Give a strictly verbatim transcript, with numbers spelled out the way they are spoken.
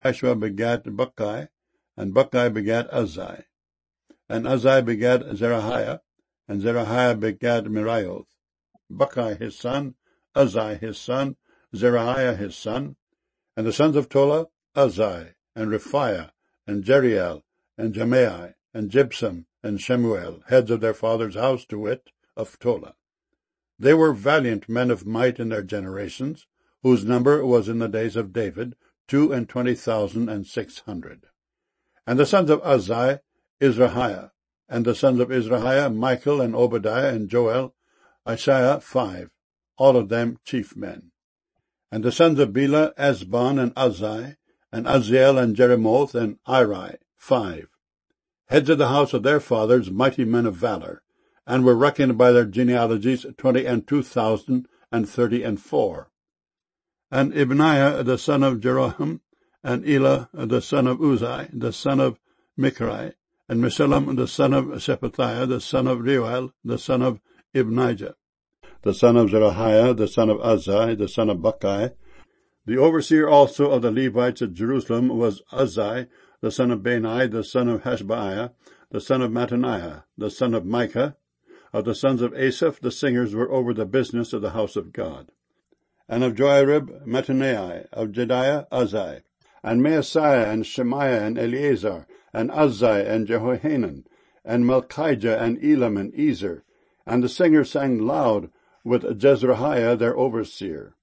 Jeshua begat Bukai, and Bukai begat Uzai. And Uzai begat Zerahiah, and Zerahiah begat Meraioth. Bukai his son, Uzai his son, Zerahiah his son. And the sons of Tola, Uzai, and Rephiah, and Jeriel, and Jemai, and Jibsam, and Shemuel, heads of their father's house, to wit, of Tola. They were valiant men of might in their generations, whose number was in the days of David two and twenty thousand and six hundred. And the sons of Uzai, Izrahiah, and the sons of Izrahiah, Michael, and Obadiah, and Joel, Isaiah, five, all of them chief men. And the sons of Bela, Esbon, and Uzai, and Uzziel, and Jeremoth, and Iri, five, heads of the house of their fathers, mighty men of valor, and were reckoned by their genealogies twenty and two thousand and thirty and four. And Ibniah the son of Jeroham, and Elah the son of Uzai, the son of Michri, and Meshullam the son of Shephatiah, the son of Reuel, the son of Ibnijah, the son of Zerahiah, the son of Uzai, the son of Bukai. The overseer also of the Levites at Jerusalem was Uzai, the son of Bani, the son of Hashabiah, the son of Mattaniah, the son of Micah. Of the sons of Asaph, the singers were over the business of the house of God. And of Joarib, Mattaniah, of Jediah, Uzai, and Maaseiah, and Shemaiah, and Eleazar, and Uzai, and Jehohanan, and Malchijah, and Elam, and Ezer. And the singers sang loud with Jezrahiah their overseer.